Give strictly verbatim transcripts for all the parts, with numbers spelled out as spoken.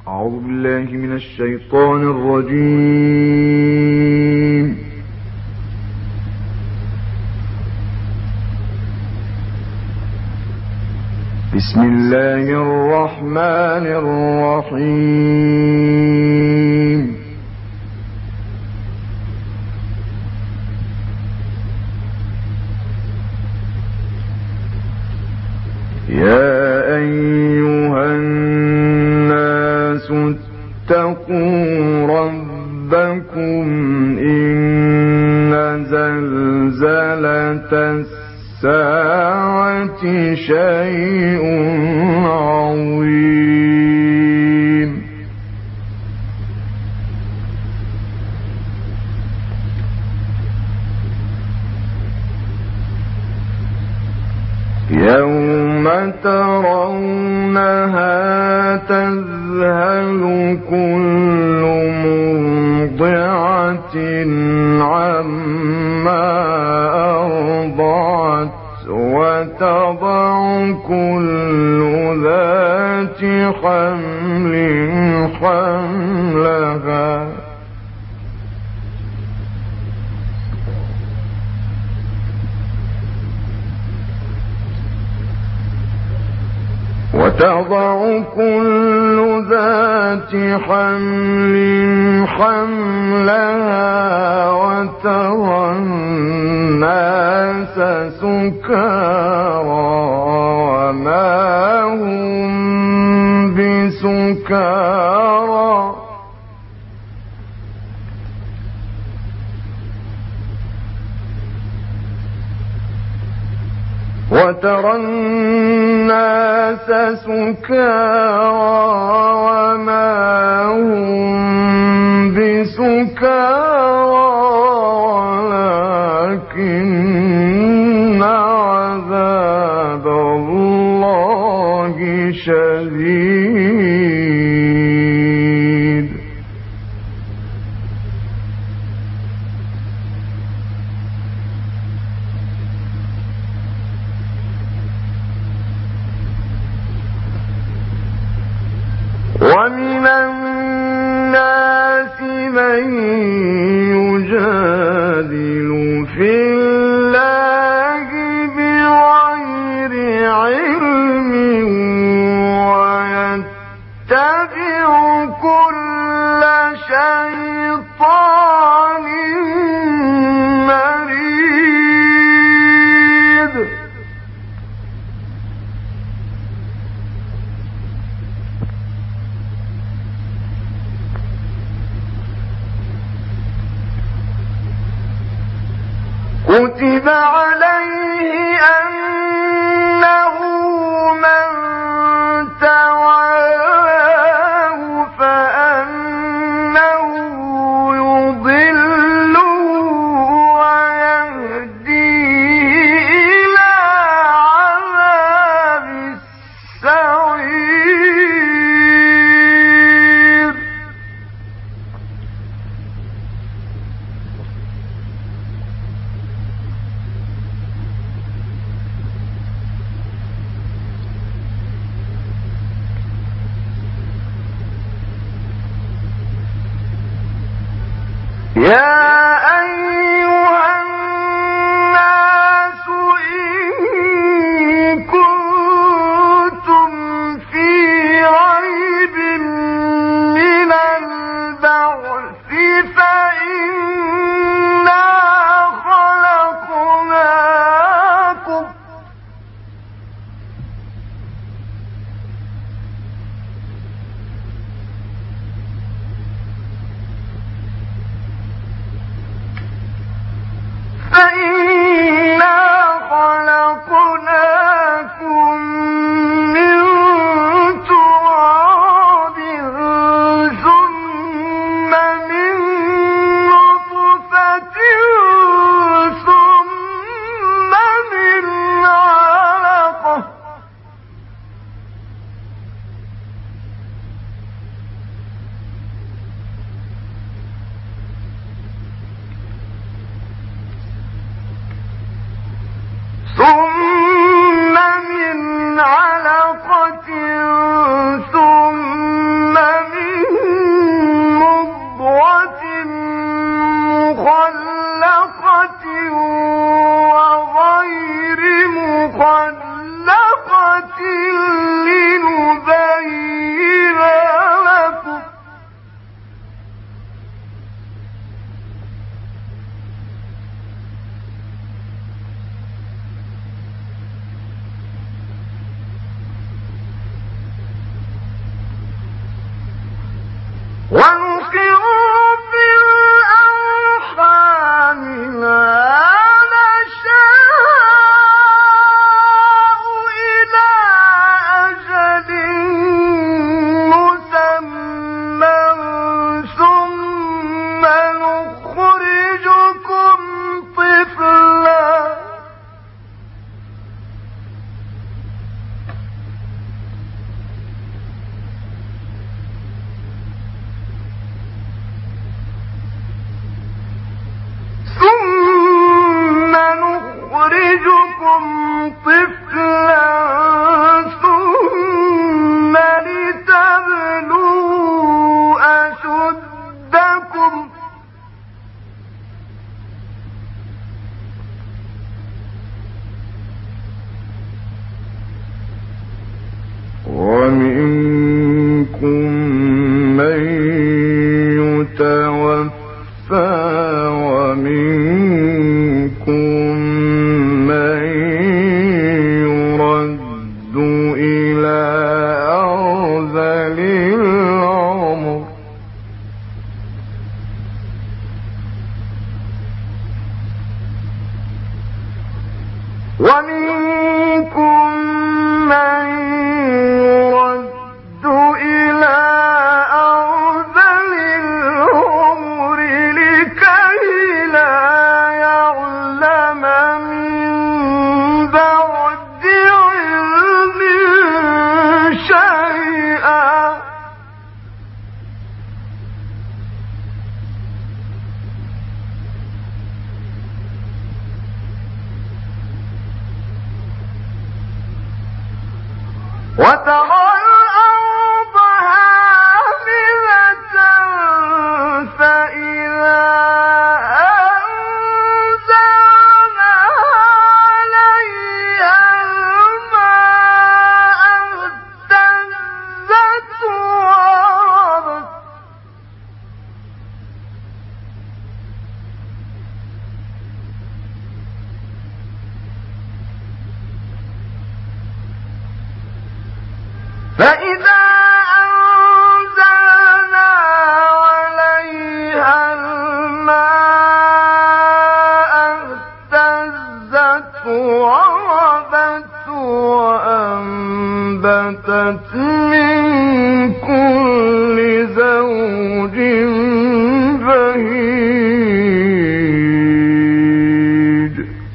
أعوذ بالله من الشيطان الرجيم. بسم الله الرحمن الرحيم. يا أيها الناس اتقوا ربكم إن زلزلة الساعة شيء عظيم. يوم ترونها تذهل كل مرضعة عما أرضعت وتضع كل ذات حمل حملها وتضع كل ذات حمل حملها وترى الناس سكارى وما هم بسكارى وترى الناس سكارى وما هم بسكارى ولكن عذاب الله شديد. ومن الناس من يجادل في الله بغير علم ويتبع كل شيطان مريد. كتب عليه أنه من تواه فأنه يضله ويهديه إلى عذاب السعير. يا أيها الناس إن كنتم في ريب من البعث فإنا خلقناكم فإنا خلقناكم من تراب ثم من نطفة ثم من علقة ثم من علقة ثم من ونقر في الأرحام ما نشاء إلى أجل مسمى ثم نخرجكم طفلا ثم نخرجكم طفلا ثم لتبلوا أشدكم ومنكم من يتوفى ومنكم من يرد إلى أرذل العمر ومنكم من يرد إلى أرذل العمر لكي لا يعلم من بعد علم شيئا وترى الأرض هامدة فإذا أنزلنا عليها الماء اهتزت وربت فإذا أنزلنا عليها الماء اهتزت وربت وأنبتت من كل زوج بهيج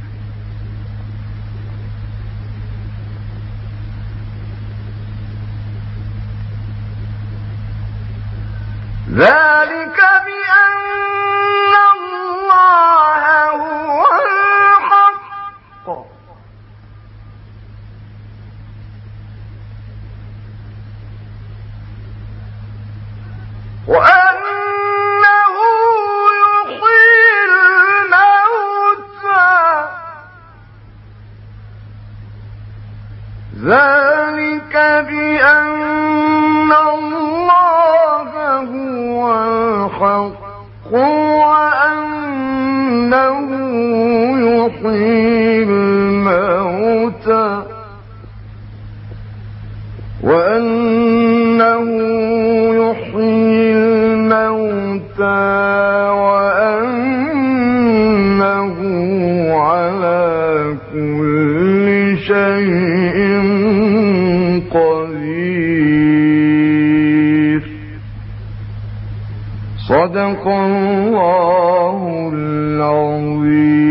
ذلك بأن الله هو الحق وأنه يحيي الموتى ذلك بأن الله هو الحق وأنه يحيي الموتى وأنه يحيي الموتى وأنه على كل شيء قدير صدق الله العظيم.